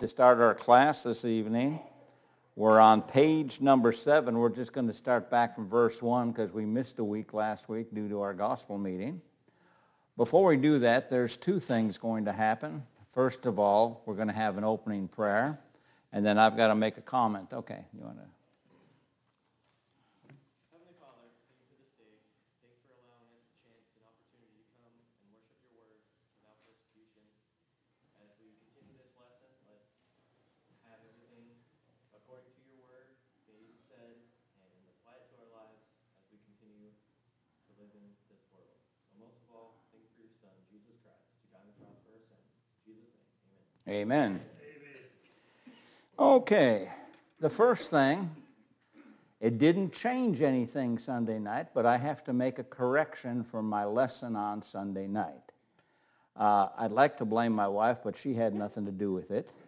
to start our class this evening. We're on page number 7. We're just going to start back from verse 1 because we missed a week last week due to our gospel meeting. Before we do that, there's two things going to happen. First of all, we're going to have an opening prayer, and then I've got to make a comment. Okay, you want to? Heavenly Father, thank you for this day. Thank you for allowing us a chance and opportunity to come and worship your word without persecution. As we continue this lesson, let's have everything according to your word, David said, and apply it to our lives as we continue to live in this world. So most of all, thank you for your Son, Jesus Christ, who died on the cross for our sins. In Jesus' name, amen. Amen. Okay, the first thing, it didn't change anything Sunday night, but I have to make a correction for my lesson on Sunday night. I'd like to blame my wife, but she had nothing to do with it.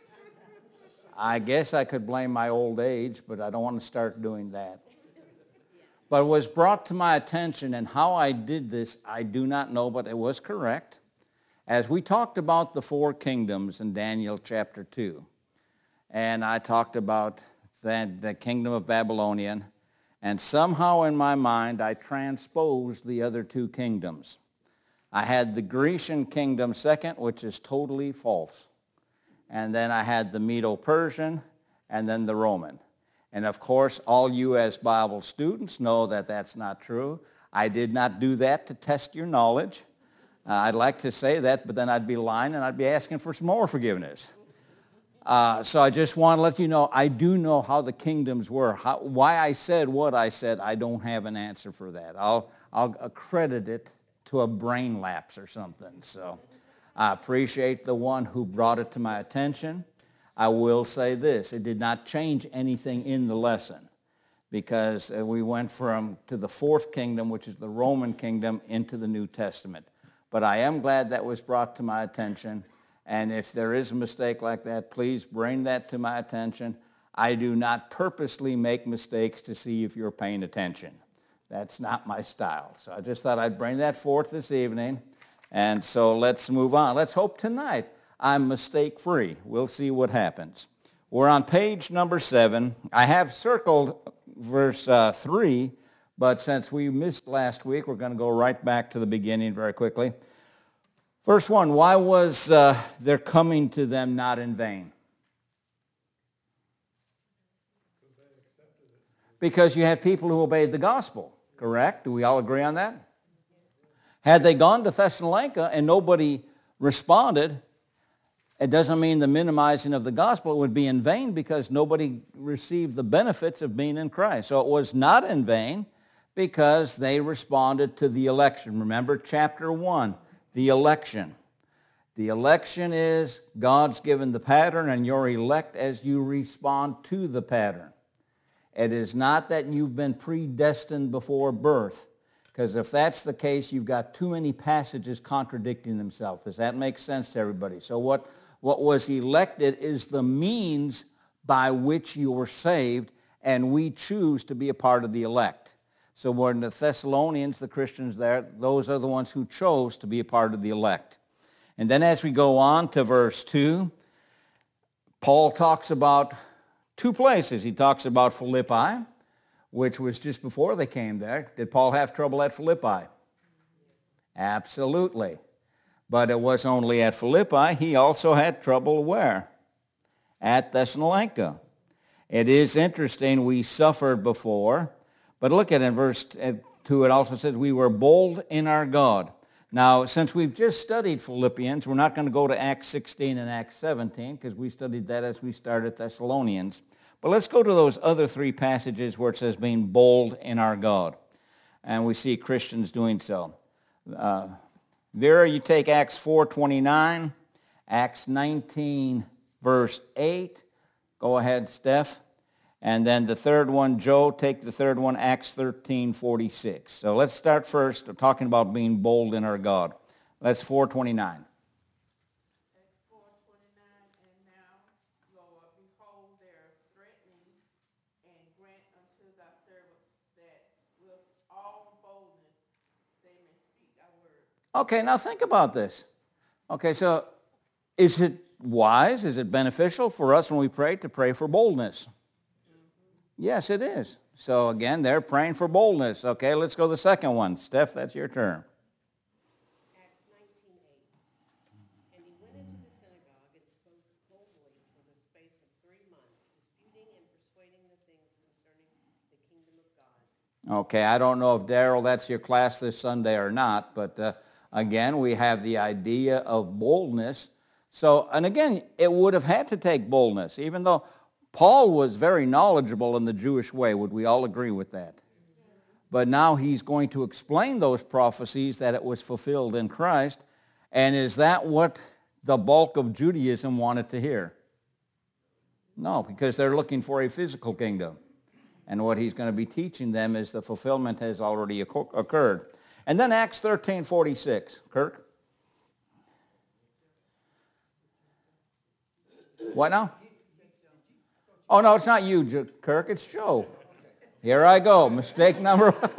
I guess I could blame my old age, but I don't want to start doing that. But it was brought to my attention, and how I did this, I do not know, but it was correct. As we talked about the 4 kingdoms in Daniel chapter 2, and I talked about the kingdom of Babylonian, and somehow in my mind I transposed the other 2 kingdoms. I had the Grecian kingdom second, which is totally false. And then I had the Medo-Persian, and then the Roman. And of course, all you as Bible students know that that's not true. I did not do that to test your knowledge. I'd like to say that, but then I'd be lying and I'd be asking for some more forgiveness. So I just want to let you know, I do know how the kingdoms were. Why I said what I said, I don't have an answer for that. I'll accredit it to a brain lapse or something. So I appreciate the one who brought it to my attention. I will say this, it did not change anything in the lesson because we went to the 4th kingdom, which is the Roman kingdom, into the New Testament. But I am glad that was brought to my attention. And if there is a mistake like that, please bring that to my attention. I do not purposely make mistakes to see if you're paying attention. That's not my style. So I just thought I'd bring that forth this evening. And so let's move on. Let's hope tonight I'm mistake-free. We'll see what happens. We're on page number 7. I have circled verse 3, but since we missed last week, we're going to go right back to the beginning very quickly. Verse 1, why was their coming to them not in vain? Because you had people who obeyed the gospel, correct? Do we all agree on that? Had they gone to Thessalonica and nobody responded, it doesn't mean the minimizing of the gospel. It would be in vain because nobody received the benefits of being in Christ. So it was not in vain because they responded to the election. Remember chapter 1. The election. The election is God's given the pattern and you're elect as you respond to the pattern. It is not that you've been predestined before birth, because if that's the case, you've got too many passages contradicting themselves. Does that make sense to everybody? So what was elected is the means by which you were saved, and we choose to be a part of the elect. So when the Thessalonians, the Christians there, those are the ones who chose to be a part of the elect. And then as we go on to verse 2, Paul talks about 2 places. He talks about Philippi, which was just before they came there. Did Paul have trouble at Philippi? Absolutely. But it was only at Philippi. He also had trouble where? At Thessalonica. It is interesting, we suffered before. But look at it in verse 2, it also says, we were bold in our God. Now, since we've just studied Philippians, we're not going to go to Acts 16 and Acts 17, because we studied that as we started Thessalonians. But let's go to those other 3 passages where it says being bold in our God. And we see Christians doing so. Vera, you take Acts 4:29, Acts 19, verse 8. Go ahead, Steph. And then the third one, Joe, take the third one, Acts 13:46. So let's start first talking about being bold in our God. That's 4:29. Acts 4:29, and now, Lord, behold, their threatening, and grant unto thy servants that with all boldness they may speak thy word. Okay, now think about this. Okay, so is it wise? Is it beneficial for us when we pray to pray for boldness? Yes, it is. So again, they're praying for boldness. Okay, let's go to the second one. Steph, that's your turn. Acts 19:8. And he went into the synagogue and spoke boldly for the space of 3 months, disputing and persuading the things concerning the kingdom of God. Okay, I don't know if, Daryl, that's your class this Sunday or not, but again, we have the idea of boldness. So, and again, it would have had to take boldness, even though Paul was very knowledgeable in the Jewish way. Would we all agree with that? But now he's going to explain those prophecies that it was fulfilled in Christ. And is that what the bulk of Judaism wanted to hear? No, because they're looking for a physical kingdom. And what he's going to be teaching them is the fulfillment has already occurred. And then Acts 13:46. Kirk? What now? Oh, no, it's not you, Kirk. It's Joe. Here I go. Mistake number one.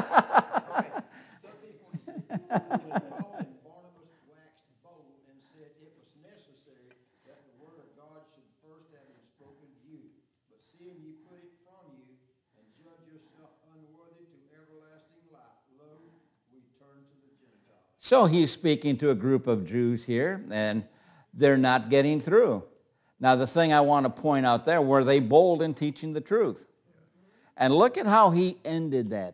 Barnabas waxed bold and said it was necessary that the word of God should first have been spoken to you. But seeing you put it from you and judge yourself unworthy to everlasting life, lo, we turn to the Gentiles. So he's speaking to a group of Jews here, and they're not getting through. Now, the thing I want to point out there, were they bold in teaching the truth? And look at how he ended that.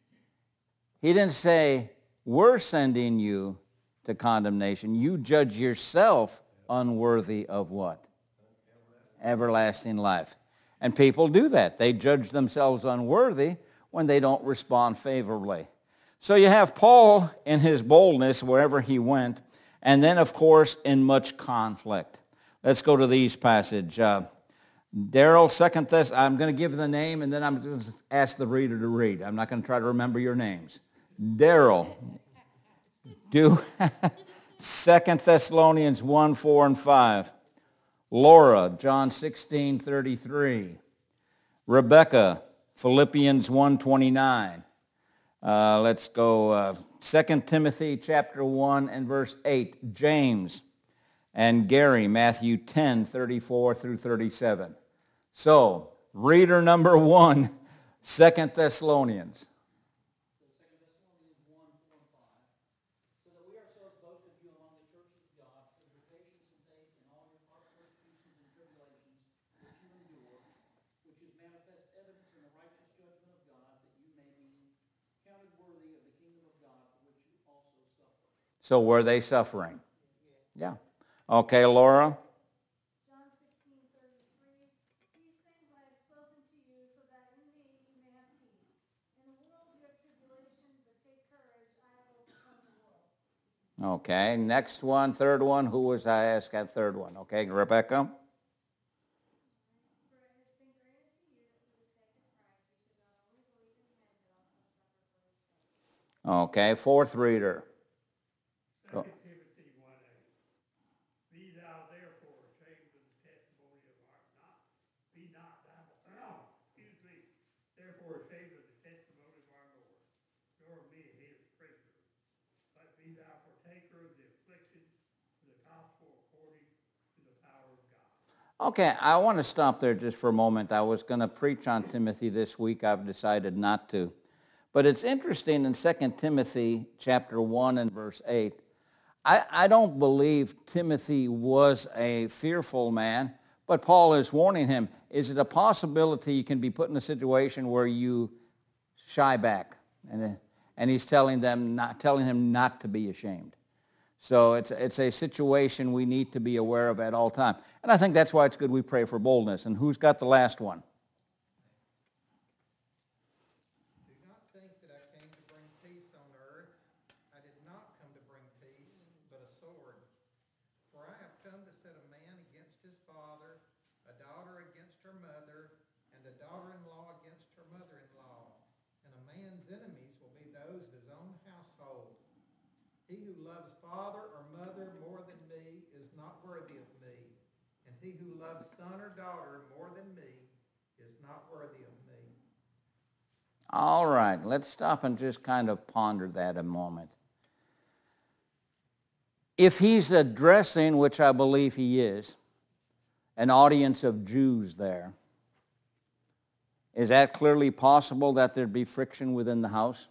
He didn't say, we're sending you to condemnation. You judge yourself unworthy of what? Everlasting life. And people do that. They judge themselves unworthy when they don't respond favorably. So you have Paul in his boldness wherever he went, and then, of course, in much conflict. Let's go to these passages. Daryl, I'm going to give the name, and then I'm going to ask the reader to read. I'm not going to try to remember your names. Daryl, do 2 Thessalonians 1, 4, and 5. Laura, John 16:33. Rebecca, Philippians 1:29. Let's go 2 Timothy chapter 1 and verse 8. James and Gary, Matthew 10:34 through 37. So, reader number 1, 2 Thessalonians. So 2 Thessalonians 1, 4, and 5. So that we ourselves boast of you among the churches of God, of your patience and faith in all your persecutions and tribulations which you endure, which is manifest evidence in the righteous judgment of God, that you may be counted worthy of the kingdom of God, for which you also suffer. So were they suffering? Yeah. Okay, Laura. John 16:33. These things I have spoken to you, so that in me you may have peace. In the world you have tribulation, but take courage, I have overcome the world. Okay, next one, third one. Who was I asked that third one? Okay, Rebecca. For it has been granted to you that for the sake of Christ you should not only believe in him, but also suffer for his sake. Okay, fourth reader. Go. 2 Timothy 1:8. Be thou therefore ashamed of the testimony of our therefore ashamed of the testimony of our Lord, nor of me his prisoner, but be thou partaker of the affliction of the gospel according to the power of God. Okay, I want to stop there just for a moment. I was going to preach on Timothy this week. I've decided not to. But it's interesting in 2 Timothy chapter 1 and verse 8, I don't believe Timothy was a fearful man, but Paul is warning him, is it a possibility you can be put in a situation where you shy back? And he's telling him not to be ashamed. So it's a situation we need to be aware of at all time. And I think that's why it's good we pray for boldness. And who's got the last one? Do not think that I came to bring peace on earth. I did not come to bring peace, but a sword. For I have come to set a man against his father, a daughter against her mother, and a daughter-in-law against her mother-in-law. And a man's enemies will be those of his own household. He who loves father or mother more than me is not worthy of me. And he who loves son or daughter more than me is not worthy of me. All right, let's stop and just kind of ponder that a moment. If he's addressing, which I believe he is, an audience of Jews there, is that clearly possible that there'd be friction within the house?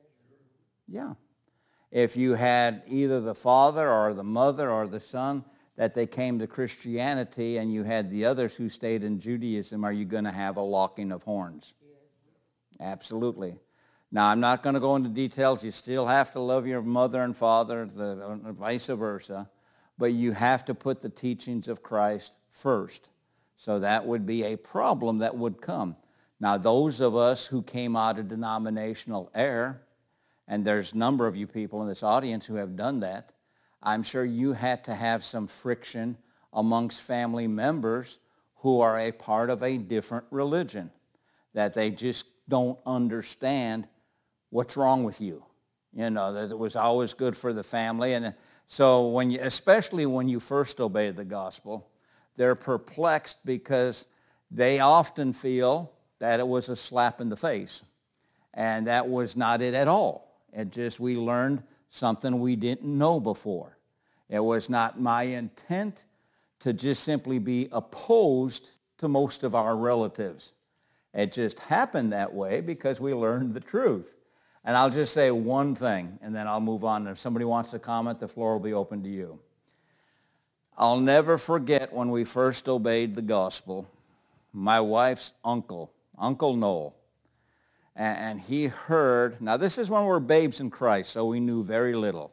Yeah. If you had either the father or the mother or the son that they came to Christianity and you had the others who stayed in Judaism, are you going to have a locking of horns? Absolutely. Now, I'm not going to go into details. You still have to love your mother and father, vice versa, but you have to put the teachings of Christ first. So that would be a problem that would come. Now, those of us who came out of denominational error, and there's a number of you people in this audience who have done that, I'm sure you had to have some friction amongst family members who are a part of a different religion, that they just don't understand what's wrong with you. You know, that it was always good for the family. And so when you, especially when you first obey the gospel, they're perplexed because they often feel that it was a slap in the face. And that was not it at all. It just, we learned something we didn't know before. It was not my intent to just simply be opposed to most of our relatives. It just happened that way because we learned the truth. And I'll just say one thing, and then I'll move on. If somebody wants to comment, the floor will be open to you. I'll never forget when we first obeyed the gospel, my wife's uncle, Uncle Noel, and he heard, now this is when we're babes in Christ, so we knew very little.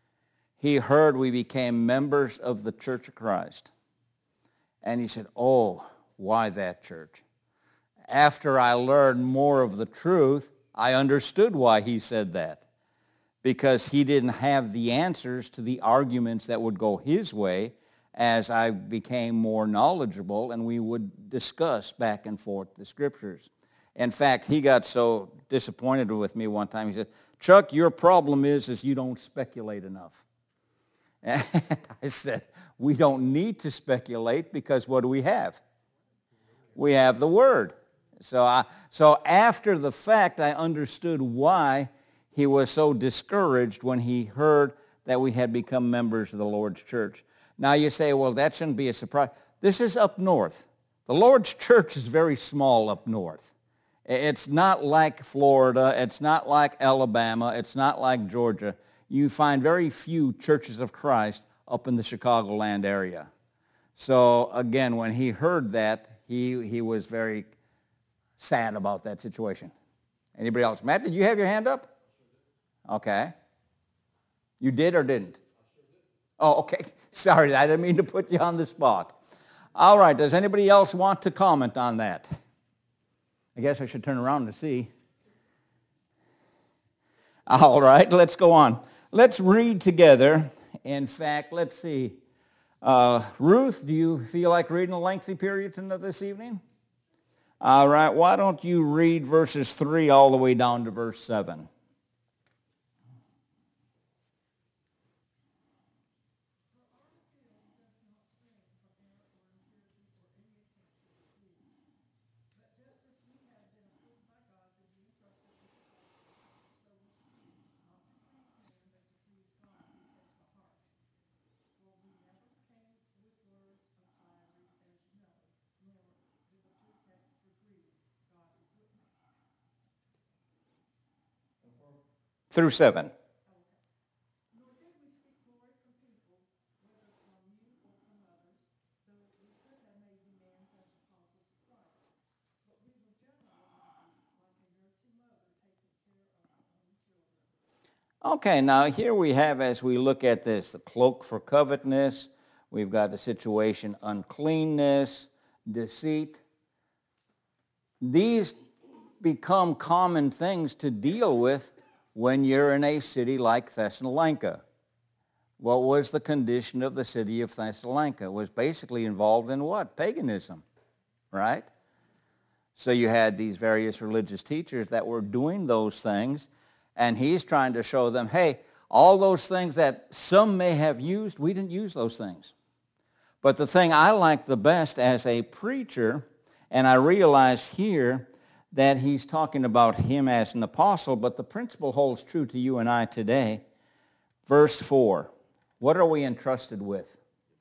He heard we became members of the Church of Christ. And he said, oh, why that church? After I learned more of the truth, I understood why he said that. Because he didn't have the answers to the arguments that would go his way as I became more knowledgeable and we would discuss back and forth the scriptures. In fact, he got so disappointed with me one time. He said, Chuck, your problem is you don't speculate enough. And I said, we don't need to speculate because what do we have? We have the Word. So after the fact, I understood why he was so discouraged when he heard that we had become members of the Lord's church. Now you say, well, that shouldn't be a surprise. This is up north. The Lord's church is very small up north. It's not like Florida. It's not like Alabama. It's not like Georgia. You find very few churches of Christ up in the Chicagoland area. So again, when he heard that, he was very sad about that situation. Anybody else? Matt, did you have your hand up? Okay. You did or didn't? Oh, okay. Sorry, I didn't mean to put you on the spot. All right, does anybody else want to comment on that? I guess I should turn around to see. All right, let's go on. Let's read together. In fact, let's see. Ruth, do you feel like reading a lengthy period this evening? All right, why don't you read verses 3 all the way down to verse 7. Through 7. Okay, now here we have, as we look at this, the cloak for covetousness. We've got the situation uncleanness, deceit. These become common things to deal with when you're in a city like Thessalonica. What was the condition of the city of Thessalonica? It was basically involved in what? Paganism, right? So you had these various religious teachers that were doing those things, and he's trying to show them, hey, all those things that some may have used, we didn't use those things. But the thing I like the best as a preacher, and I realize here that he's talking about him as an apostle, but the principle holds true to you and I today. Verse 4, What are we entrusted with?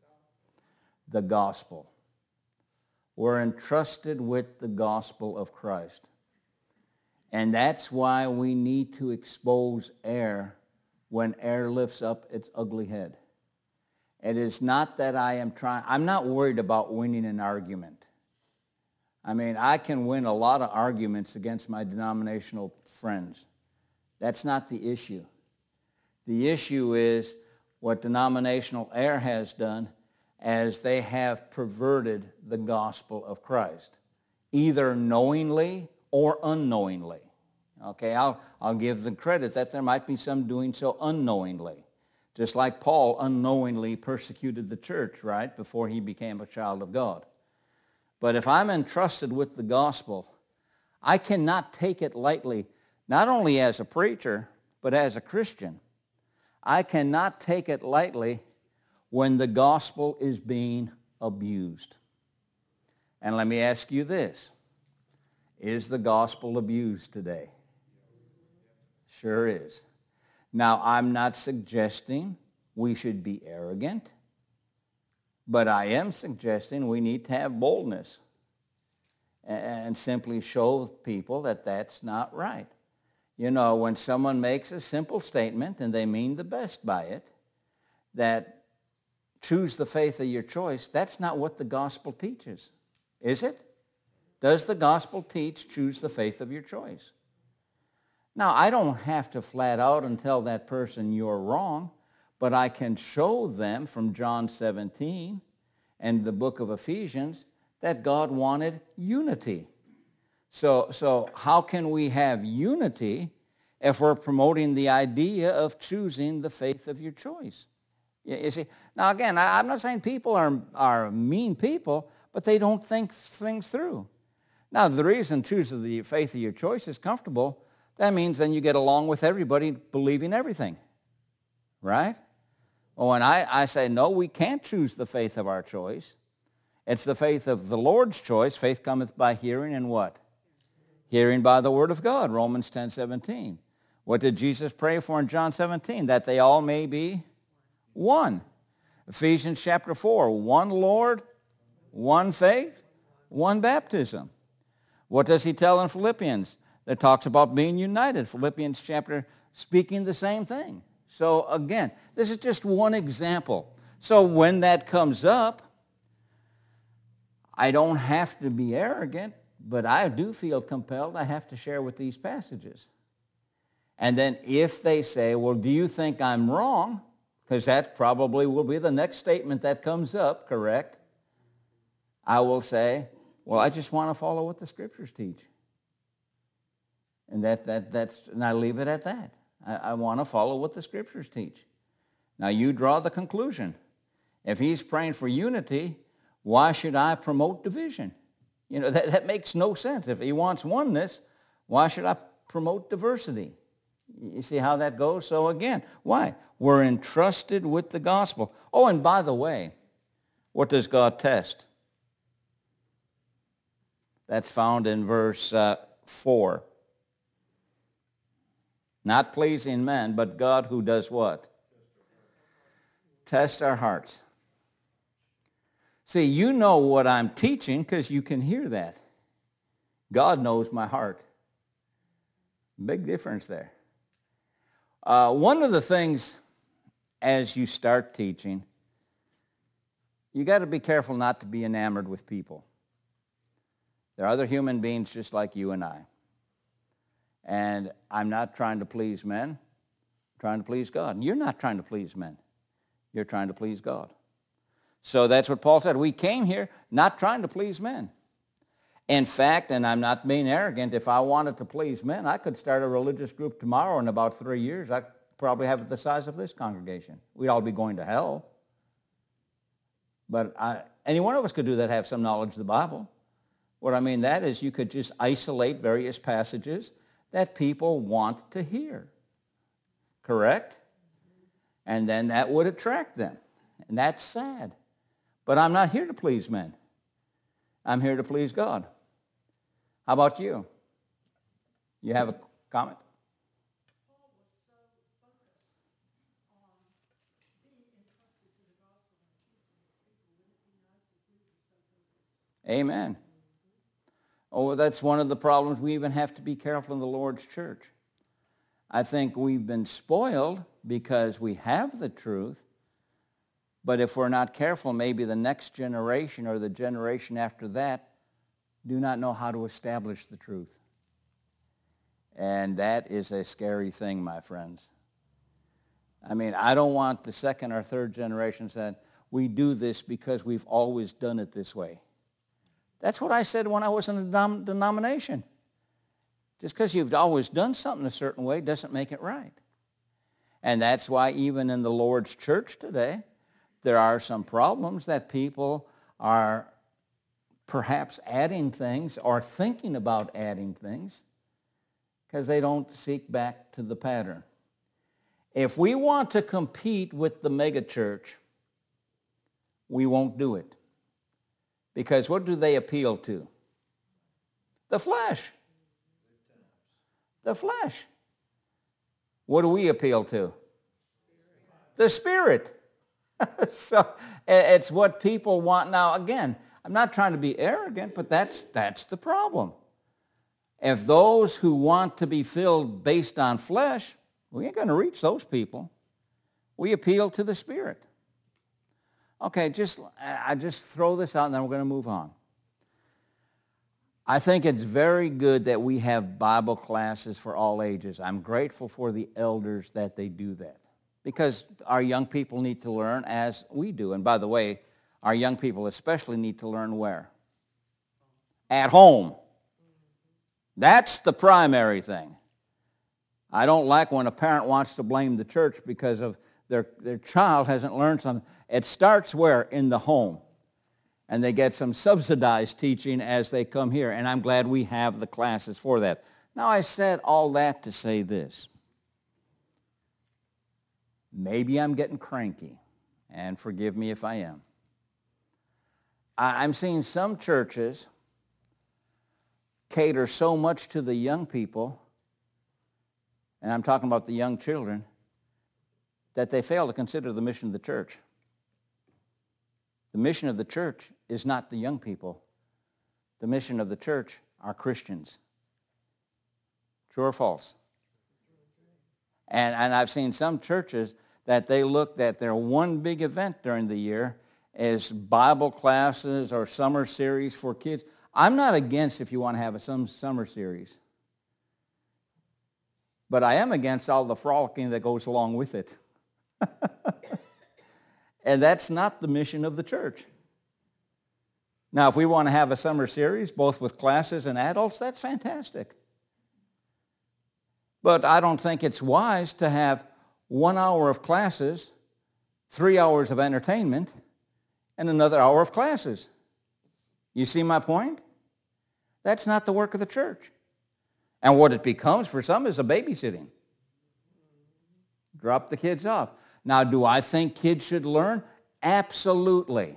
The gospel. We're entrusted with the gospel of Christ. And that's why we need to expose error when error lifts up its ugly head. It is not that I'm not worried about winning an argument. I mean, I can win a lot of arguments against my denominational friends. That's not the issue. The issue is what denominational error has done as they have perverted the gospel of Christ, either knowingly or unknowingly. Okay, I'll give them credit that there might be some doing so unknowingly, just like Paul unknowingly persecuted the church, right, before he became a child of God. But if I'm entrusted with the gospel, I cannot take it lightly, not only as a preacher, but as a Christian. I cannot take it lightly when the gospel is being abused. And let me ask you this. Is the gospel abused today? Sure is. Now, I'm not suggesting we should be arrogant, but I am suggesting we need to have boldness and simply show people that that's not right. You know, when someone makes a simple statement and they mean the best by it, that choose the faith of your choice, that's not what the gospel teaches, is it? Does the gospel teach choose the faith of your choice? Now, I don't have to flat out and tell that person you're wrong, but I can show them from John 17 and the book of Ephesians that God wanted unity. So how can we have unity if we're promoting the idea of choosing the faith of your choice? You see, now again, I'm not saying people are mean people, but they don't think things through. Now, the reason choosing the faith of your choice is comfortable, that means then you get along with everybody believing everything, right? Well, when I say, no, we can't choose the faith of our choice. It's the faith of the Lord's choice. Faith cometh by hearing, and what? Hearing by the word of God, Romans 10:17. What did Jesus pray for in John 17? That they all may be one. Ephesians chapter 4, one Lord, one faith, one baptism. What does he tell in Philippians? That talks about being united. Philippians chapter speaking the same thing. So again, this is just one example. So when that comes up, I don't have to be arrogant, but I do feel compelled. I have to share with these passages. And then if they say, well, do you think I'm wrong? Because that probably will be the next statement that comes up, correct? I will say, well, I just want to follow what the scriptures teach. And and I leave it at that. I want to follow what the scriptures teach. Now you draw the conclusion. If he's praying for unity, why should I promote division? You know, that makes no sense. If he wants oneness, why should I promote diversity? You see how that goes? So again, why? We're entrusted with the gospel. Oh, and by the way, what does God test? That's found in verse 4. Not pleasing men, but God who does what? Test our hearts. See, you know what I'm teaching because you can hear that. God knows my heart. Big difference there. One of the things as you start teaching, you got to be careful not to be enamored with people. They're other human beings just like you and I. And I'm not trying to please men. I'm trying to please God. And you're not trying to please men. You're trying to please God. So that's what Paul said. We came here not trying to please men. In fact, and I'm not being arrogant, if I wanted to please men, I could start a religious group tomorrow. In about 3 years, I'd probably have it the size of this congregation. We'd all be going to hell. But any one of us could do that, have some knowledge of the Bible. What I mean that is you could just isolate various passages that people want to hear. Correct? And then that would attract them. And that's sad. But I'm not here to please men. I'm here to please God. How about you? You have a comment? Paul was so focused on being Amen. Oh, that's one of the problems. We even have to be careful in the Lord's church. I think we've been spoiled because we have the truth, but if we're not careful, maybe the next generation or the generation after that do not know how to establish the truth. And that is a scary thing, my friends. I mean, I don't want the second or third generation saying, we do this because we've always done it this way. That's what I said when I was in a denomination. Just because you've always done something a certain way doesn't make it right. And that's why even in the Lord's church today, there are some problems that people are perhaps adding things or thinking about adding things because they don't seek back to the pattern. If we want to compete with the megachurch, we won't do it. Because what do they appeal to? The flesh. The flesh. What do we appeal to? The Spirit. So it's what people want. Now, again, I'm not trying to be arrogant, but that's the problem. If those who want to be filled based on flesh, we ain't going to reach those people. We appeal to the Spirit. Okay, I just throw this out and then we're going to move on. I think it's very good that we have Bible classes for all ages. I'm grateful for the elders that they do that because our young people need to learn as we do. And by the way, our young people especially need to learn where? At home. That's the primary thing. I don't like when a parent wants to blame the church because of their child hasn't learned something. It starts where? In the home. And they get some subsidized teaching as they come here. And I'm glad we have the classes for that. Now, I said all that to say this. Maybe I'm getting cranky, and forgive me if I am. I'm seeing some churches cater so much to the young people, and I'm talking about the young children, that they fail to consider the mission of the church. The mission of the church is not the young people. The mission of the church are Christians. True or false? And I've seen some churches that they looked at their one big event during the year as Bible classes or summer series for kids. I'm not against if you want to have some summer series. But I am against all the frolicking that goes along with it. And that's not the mission of the church. Now, if we want to have a summer series, both with classes and adults, that's fantastic. But I don't think it's wise to have 1 hour of classes, 3 hours of entertainment, and another hour of classes. You see my point? That's not the work of the church. And what it becomes for some is a babysitting. Drop the kids off. Now, do I think kids should learn? Absolutely.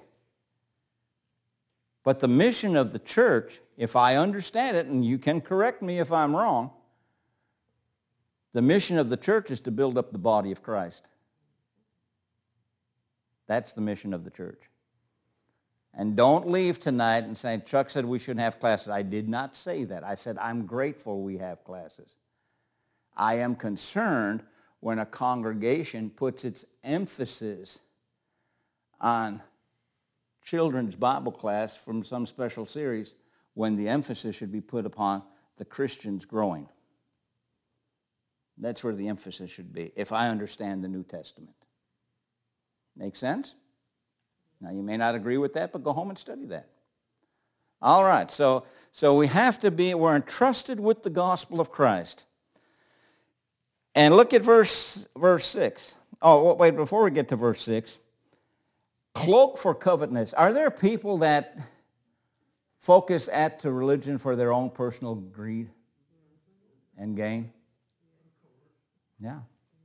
But the mission of the church, if I understand it, and you can correct me if I'm wrong, the mission of the church is to build up the body of Christ. That's the mission of the church. And don't leave tonight and say, Chuck said we shouldn't have classes. I did not say that. I said I'm grateful we have classes. I am concerned when a congregation puts its emphasis on children's Bible class from some special series when the emphasis should be put upon the Christians growing. That's where the emphasis should be, if I understand the New Testament. Make sense? Now, you may not agree with that, but go home and study that. All right, so we have to be, we're entrusted with the gospel of Christ. And look at verse 6. Oh, wait, before we get to verse 6, cloak for covetousness. Are there people that focus to religion for their own personal greed and gain? Yeah.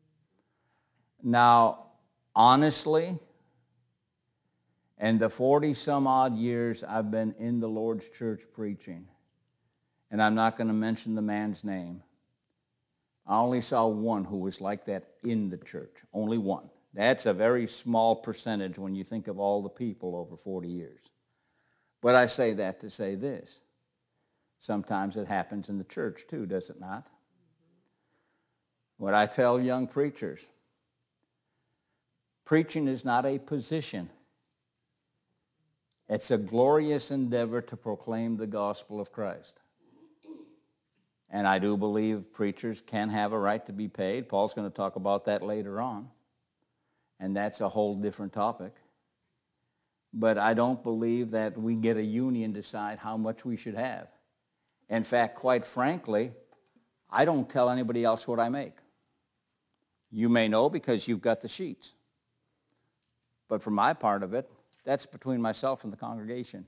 Now, honestly, in the 40-some-odd years I've been in the Lord's church preaching, and I'm not going to mention the man's name, I only saw one who was like that in the church. Only one. That's a very small percentage when you think of all the people over 40 years. But I say that to say this. Sometimes it happens in the church too, does it not? What I tell young preachers, preaching is not a position. It's a glorious endeavor to proclaim the gospel of Christ. And I do believe preachers can have a right to be paid. Paul's going to talk about that later on. And that's a whole different topic. But I don't believe that we get a union decide how much we should have. In fact, quite frankly, I don't tell anybody else what I make. You may know because you've got the sheets. But for my part of it, that's between myself and the congregation.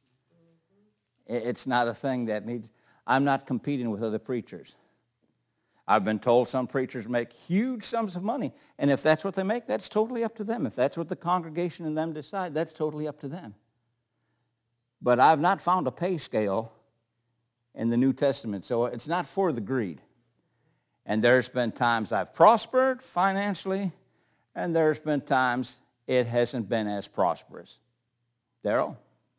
It's not a thing that needs... I'm not competing with other preachers. I've been told some preachers make huge sums of money, and if that's what they make, that's totally up to them. If that's what the congregation and them decide, that's totally up to them. But I've not found a pay scale in the New Testament, so it's not for the greed. And there's been times I've prospered financially, and there's been times it hasn't been as prosperous. Daryl?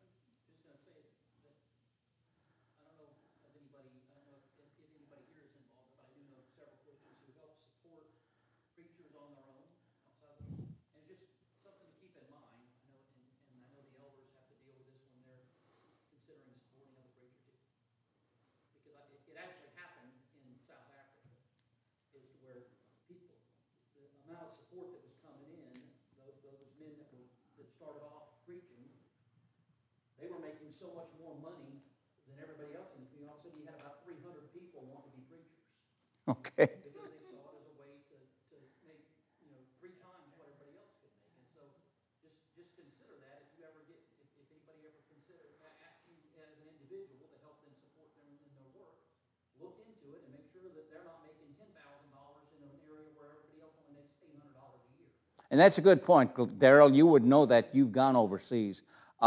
They were making so much more money than everybody else in the community. All of a sudden, you had about 300 people wanting to be preachers. Okay. Because they saw it as a way to make, 3 times what everybody else could make. And so just consider that if anybody ever asks you as an individual to help them support them in their work, look into it and make sure that they're not making $10,000 in an area where everybody else only makes $800 a year. And that's a good point, Daryl. You would know that you've gone overseas.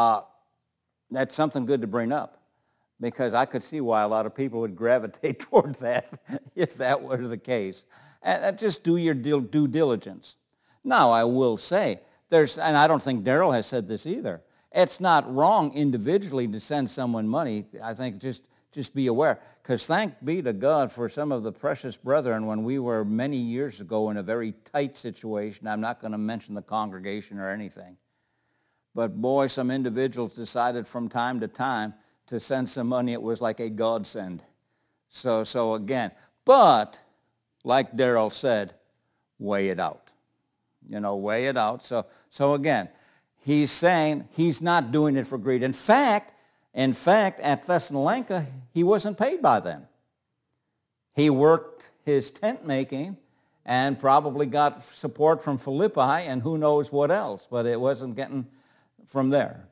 That's something good to bring up, because I could see why a lot of people would gravitate toward that if that were the case. And just do your due diligence. Now, I will say, and I don't think Daryl has said this either, it's not wrong individually to send someone money. I think just be aware, because thank be to God for some of the precious brethren when we were many years ago in a very tight situation. I'm not going to mention the congregation or anything. But boy, some individuals decided from time to time to send some money. It was like a godsend. So again, but like Daryl said, weigh it out. Weigh it out. So again, he's saying he's not doing it for greed. In fact, at Thessalonica, he wasn't paid by them. He worked his tent making and probably got support from Philippi and who knows what else, but it wasn't getting from there.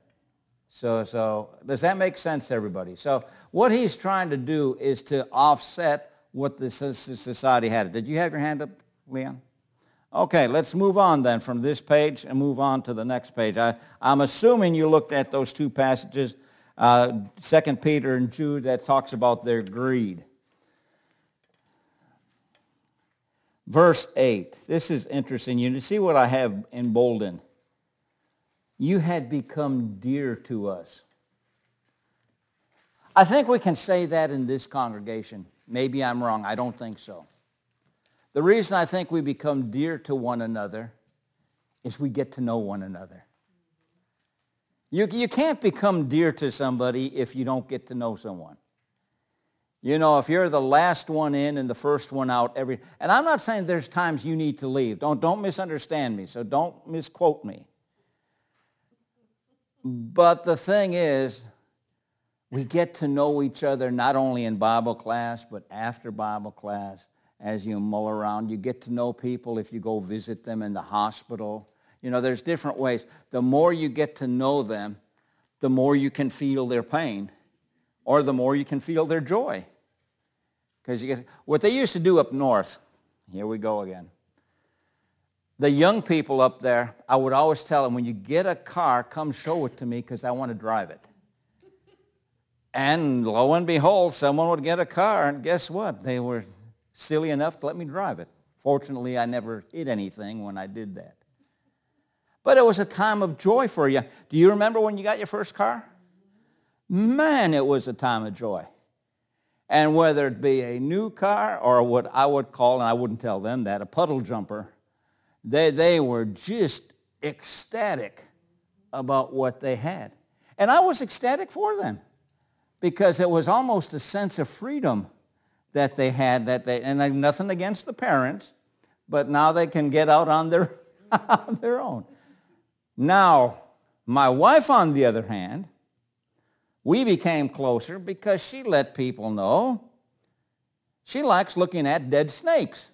So does that make sense to everybody? So what he's trying to do is to offset what the society had. Did you have your hand up, Leon? Okay, let's move on then from this page and move on to the next page. I'm assuming you looked at those 2 passages, 2 Peter and Jude, that talks about their greed. Verse 8, this is interesting. You see what I have emboldened? You had become dear to us. I think we can say that in this congregation. Maybe I'm wrong. I don't think so. The reason I think we become dear to one another is we get to know one another. You can't become dear to somebody if you don't get to know someone. If you're the last one in and the first one out, and I'm not saying there's times you need to leave. Don't misunderstand me, so don't misquote me. But the thing is, we get to know each other not only in Bible class, but after Bible class, as you mull around. You get to know people if you go visit them in the hospital. There's different ways. The more you get to know them, the more you can feel their pain, or the more you can feel their joy. Because what they used to do up north, here we go again. The young people up there, I would always tell them, when you get a car, come show it to me because I want to drive it. And lo and behold, someone would get a car, and guess what? They were silly enough to let me drive it. Fortunately, I never hit anything when I did that. But it was a time of joy for you. Do you remember when you got your first car? man, it was a time of joy. And whether it be a new car or what I would call, and I wouldn't tell them that, a puddle jumper, they were just ecstatic about what they had. And I was ecstatic for them because it was almost a sense of freedom that they had, and I've nothing against the parents, but now they can get out on their, on their own. Now, my wife, on the other hand, we became closer because she let people know she likes looking at dead snakes.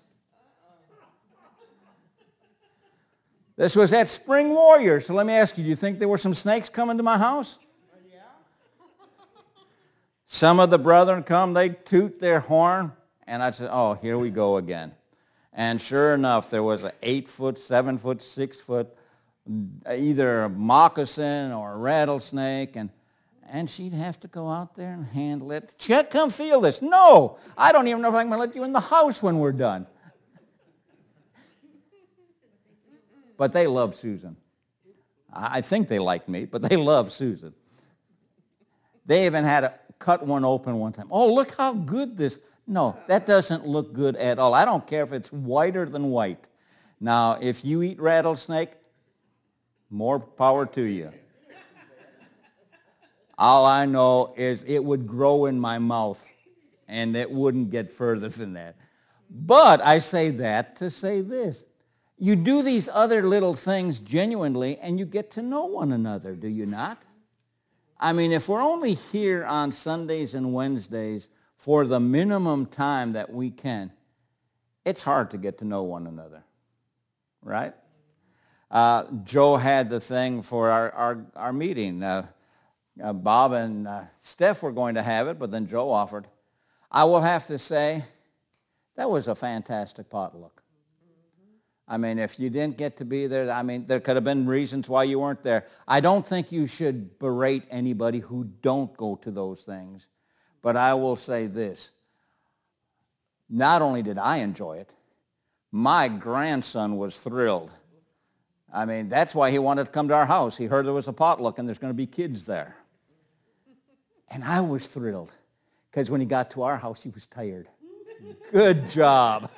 This was at Spring Warrior, so let me ask you, do you think there were some snakes coming to my house? Yeah. Some of the brethren come, they toot their horn, and I said, oh, here we go again. And sure enough, there was an 8-foot, 7-foot, 6-foot, either a moccasin or a rattlesnake, and she'd have to go out there and handle it. Chet, come feel this. No, I don't even know if I'm going to let you in the house when we're done. But they love Susan. I think they like me, but they love Susan. They even had to cut one open one time. Oh, look how good this. No, that doesn't look good at all. I don't care if it's whiter than white. Now, if you eat rattlesnake, more power to you. All I know is it would grow in my mouth, and it wouldn't get further than that. But I say that to say this. You do these other little things genuinely, and you get to know one another, do you not? I mean, if we're only here on Sundays and Wednesdays for the minimum time that we can, it's hard to get to know one another, right? Joe had the thing for our meeting. Bob and Steph were going to have it, but then Joe offered. I will have to say, that was a fantastic potluck. I mean, if you didn't get to be there, I mean, there could have been reasons why you weren't there. I don't think you should berate anybody who don't go to those things. But I will say this. Not only did I enjoy it, my grandson was thrilled. I mean, that's why he wanted to come to our house. He heard there was a potluck and there's going to be kids there. And I was thrilled because when he got to our house, he was tired. Good job.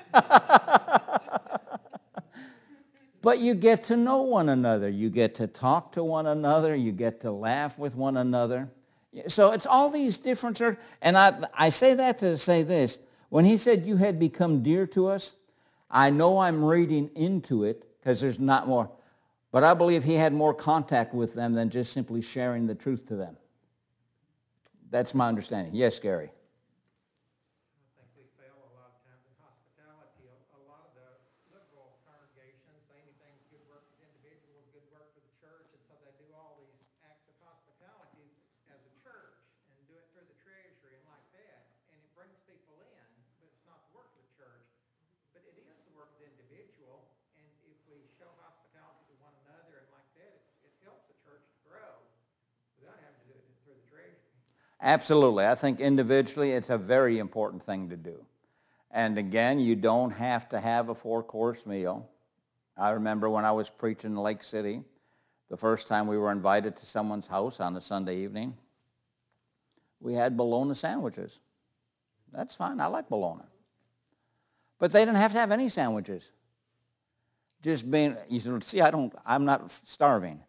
But you get to know one another. You get to talk to one another. You get to laugh with one another. So it's all these different, and I say that to say this. When he said you had become dear to us, I know I'm reading into it because there's not more. But I believe he had more contact with them than just simply sharing the truth to them. That's my understanding. Yes, Gary. I think we fail a lot of times in hospitality. A lot of the liberal congregations, anything good work for individuals, good work for the church, and so they do all these acts of hospitality as a church and do it through the treasury and like that. And it brings people in, but it's not the work of the church. But it is the work of the individual, and if we show hospitality to one another and like that, it helps the church to grow without having to do it through the treasury. Absolutely. I think individually it's a very important thing to do. And again, you don't have to have a 4-course meal. I remember when I was preaching in Lake City, the first time we were invited to someone's house on a Sunday evening, we had bologna sandwiches. That's fine. I like bologna. But they didn't have to have any sandwiches. Just being, you see, I'm not starving.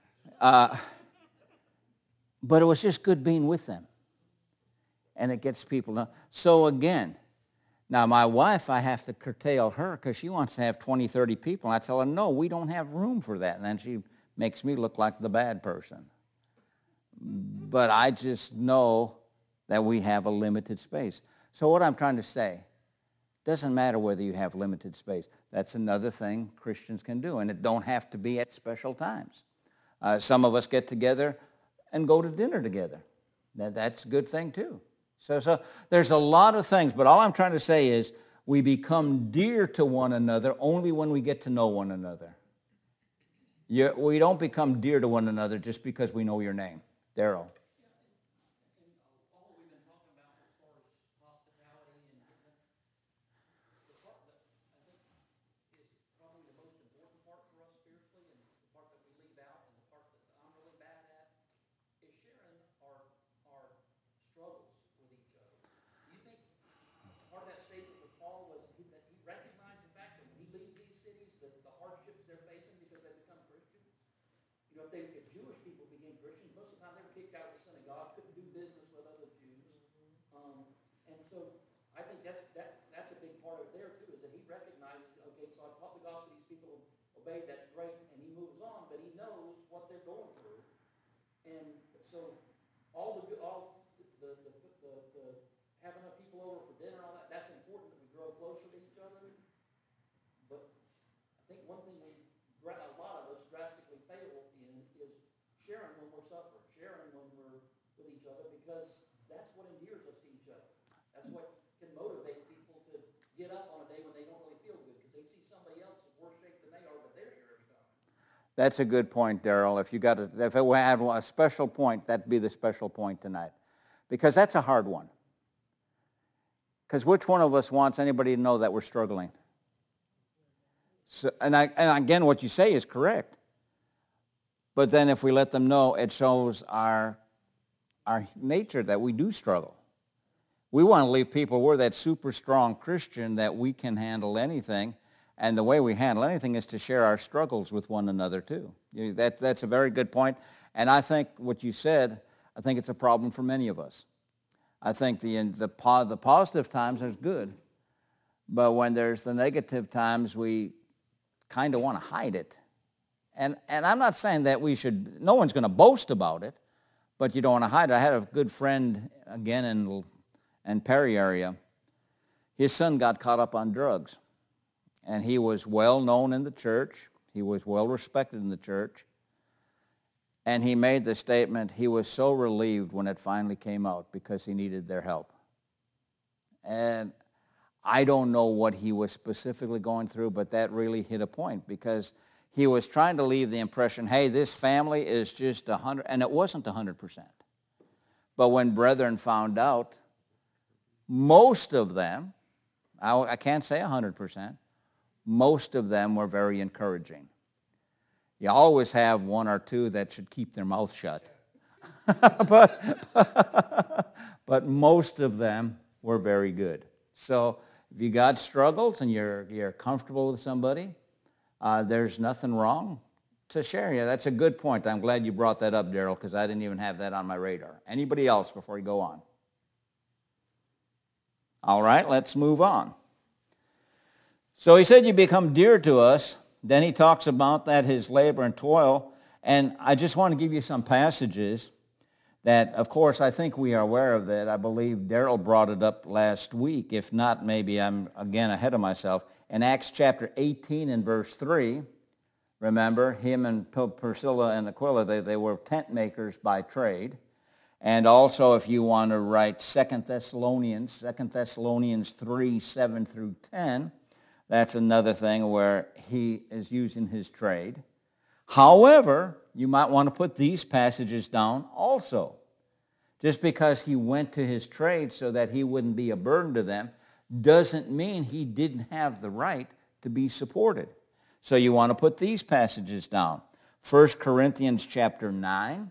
But it was just good being with them. And it gets people to. So again, now my wife, I have to curtail her because she wants to have 20, 30 people. And I tell her, no, we don't have room for that. And then she makes me look like the bad person. But I just know that we have a limited space. So what I'm trying to say, doesn't matter whether you have limited space. That's another thing Christians can do. And it don't have to be at special times. Some of us get together and go to dinner together. That's a good thing too. So there's a lot of things, but all I'm trying to say is we become dear to one another only when we get to know one another. We don't become dear to one another just because we know your name. Daryl. All we've been talking about as far as hospitality and the part that I think is probably the most important part for us spiritually and the part that we leave out and the part that I'm really bad at is sharing our If Jewish people became Christians, most of the time they were kicked out of the synagogue, couldn't do business with other Jews. And so I think that's a big part of it there too, is that he recognizes, okay, so I've taught the gospel, these people obeyed, that's great, and he moves on, but he knows what they're going through. And so all the having enough people over for dinner and all that, that's important that we grow closer to each other. But I think one thing a lot of us drastically fail in is sharing when we're suffering, sharing when we're with each other, because that's what endears us to each other. That's what can motivate people to get up on a day when they don't really feel good, because they see somebody else in worse shape than they are, but they're here every time. That's a good point, Daryl. If it had a special point, that'd be the special point tonight, because that's a hard one. Because which one of us wants anybody to know that we're struggling? So, and again, what you say is correct. But then if we let them know, it shows our nature that we do struggle. We want to leave people, we're that super strong Christian that we can handle anything. And the way we handle anything is to share our struggles with one another too. That's a very good point. And I think what you said, I think it's a problem for many of us. I think the positive times is good. But when there's the negative times, we kind of want to hide it. And I'm not saying that no one's going to boast about it, but you don't want to hide it. I had a good friend, again, in Perry area. His son got caught up on drugs. And he was well known in the church. He was well respected in the church. And he made the statement, he was so relieved when it finally came out because he needed their help. And I don't know what he was specifically going through, but that really hit a point, because he was trying to leave the impression, hey, this family is just 100, and it wasn't 100%. But when brethren found out, most of them, I can't say 100%, most of them were very encouraging. You always have one or two that should keep their mouth shut. but most of them were very good. So if you got struggles and you're comfortable with somebody, there's nothing wrong to share. Yeah, that's a good point. I'm glad you brought that up, Daryl, because I didn't even have that on my radar. Anybody else before we go on? All right, let's move on. So he said, you become dear to us. Then he talks about that, his labor and toil. And I just want to give you some passages that, of course, I think we are aware of that. I believe Daryl brought it up last week. If not, maybe I'm, again, ahead of myself. In Acts chapter 18 and verse 3, remember, him and Priscilla and Aquila, they were tent makers by trade. And also, if you want to write 2 Thessalonians 3, 7 through 10, that's another thing where he is using his trade. However, you might want to put these passages down also. Just because he went to his trade so that he wouldn't be a burden to them doesn't mean he didn't have the right to be supported. So you want to put these passages down. 1 Corinthians chapter 9,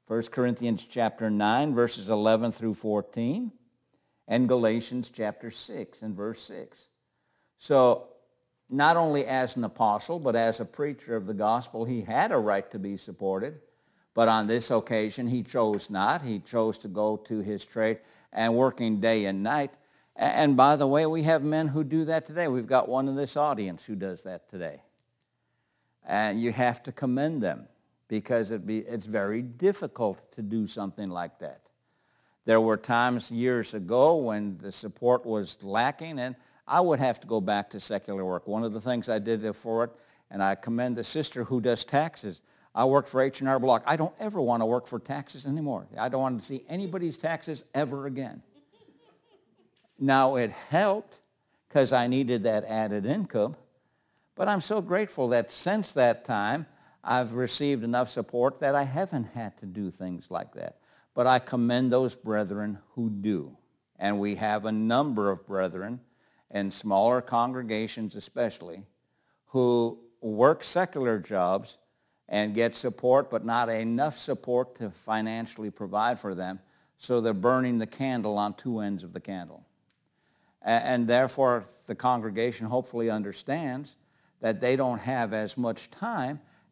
verses 11 through 14, and Galatians chapter 6 and verse 6. So not only as an apostle, but as a preacher of the gospel, he had a right to be supported. But on this occasion, he chose not. He chose to go to his trade and working day and night. And by the way, we have men who do that today. We've got one in this audience who does that today. And you have to commend them, because it's very difficult to do something like that. There were times years ago when the support was lacking, and I would have to go back to secular work. One of the things I did for it, and I commend the sister who does taxes. I worked for H&R Block. I don't ever want to work for taxes anymore. I don't want to see anybody's taxes ever again. Now, it helped because I needed that added income, but I'm so grateful that since that time, I've received enough support that I haven't had to do things like that. But I commend those brethren who do. And we have a number of brethren, in smaller congregations especially, who work secular jobs and get support, but not enough support to financially provide for them, so they're burning the candle on two ends of the candle. And therefore, the congregation hopefully understands that they don't have as much time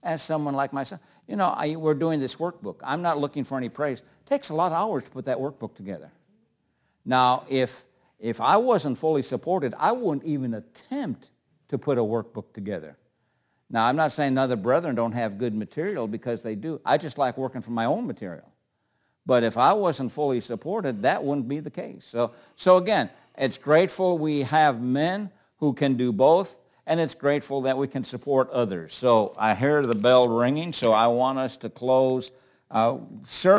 as someone like myself. You know, we're doing this workbook. I'm not looking for any praise. It takes a lot of hours to put that workbook together. Now, if I wasn't fully supported, I wouldn't even attempt to put a workbook together. Now, I'm not saying other brethren don't have good material, because they do. I just like working from my own material. But if I wasn't fully supported, that wouldn't be the case. So again, it's grateful we have men who can do both, and it's grateful that we can support others. So I hear the bell ringing, so I want us to close.